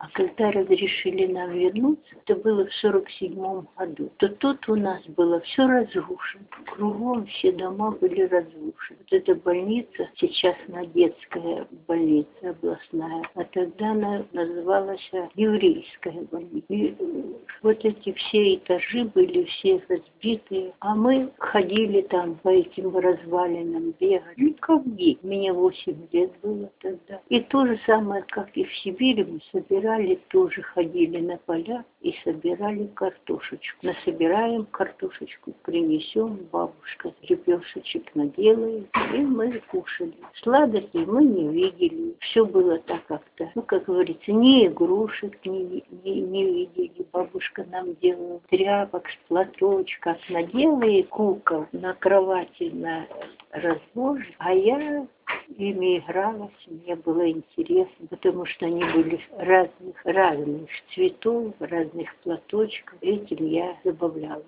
А когда разрешили нам вернуться, это было в 47-м году, то тут у нас было все разрушено. Кругом все дома были разрушены. Вот эта больница, сейчас она детская больница областная, а тогда она называлась еврейская больница. И вот эти все этажи были все разбитые, а мы ходили там по этим развалинам, бегали. Ну, как дети. Мне 8 лет было тогда. И то же самое, как и в Сибири, мы собирали, тоже ходили на поля и собирали картошечку. Насобираем картошечку, принесем, бабушка лепешечек наделает, и мы кушали. Сладостей мы не видели. Все было так как-то, ну, как говорится, ни игрушек не видели. Бабушка нам делала тряпок с платочков, наделает кукол на кровати на разложе, а я ими игралась, мне было интересно, потому что они были разных цветов, разных платочков. Этим я забавлялась.